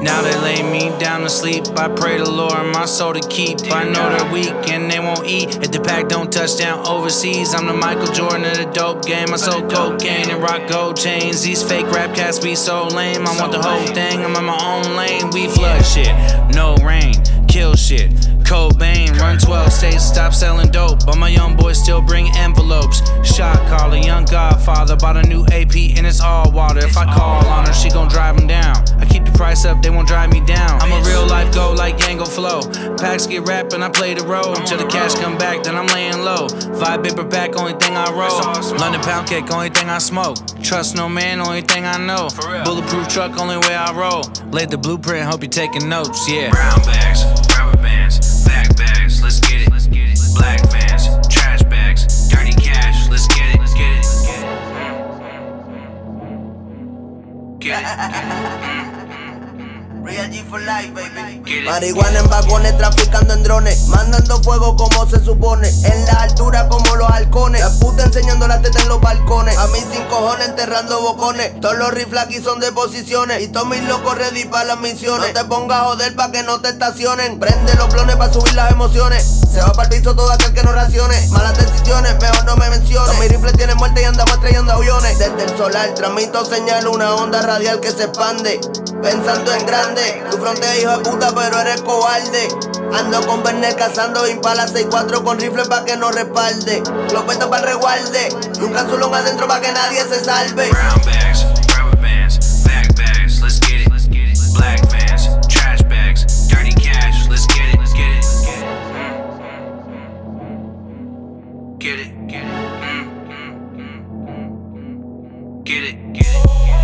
Now they lay me down to sleep. I pray the Lord my soul to keep. I know they're weak and they won't eat if the pack don't touch down overseas. I'm the Michael Jordan of the dope game. I sold cocaine and rock gold chains. These fake rap cats be so lame. I want the whole thing, I'm in my own lane. We flood shit, no rain, kill shit. Cobain, run 12 states, stop selling dope. But my young boys still bring envelopes. Shot caller, young godfather. Bought a new AP and it's all water. If I call on her, she gon' drive them down. I keep the price up, they won't drive me down. I'm a real life go like Yango Flow. Packs get rapping, I play the role. Till the cash come back, then I'm laying low. Vibe paper back, only thing I roll. London pound cake, only thing I smoke. Trust no man, only thing I know. Bulletproof truck, only way I roll. Laid the blueprint, hope you're taking notes, yeah. Brown bags, rubber bands, back bags, let's get it. Black vans, trash bags, dirty cash, let's get it. Get it. Real G for life, baby. Get it. Marihuana en vagones, traficando en drones, mandando fuego como se supone, en la altura como los halcones. La puta enseñando la teta en los balcones, a mí sin cojones enterrando bocones. Todos los rifles aquí son de posiciones, y todos mis locos ready para las misiones. No te pongas a joder pa' que no te estacionen, prende los clones pa' subir las emociones. Se va pa'l piso todo aquel que no racione, malas decisiones, mejor no me menciones. Todos mis rifles tienen muerte y andamos estrellando aviones. Desde el solar transmito señal, una onda radial que se expande, pensando en grande. Tu frontera hijo de puta pero eres cobarde. Ando con Bernet cazando Impala 6-4 con rifle pa' que no respalde. Los petos pa' el resguarde, nunca su longa adentro pa' que nadie se salve. Brown bags, rubber bands, back bags, let's get it. Black vans, trash bags, dirty cash, let's get it. Get it. Get it. Get it.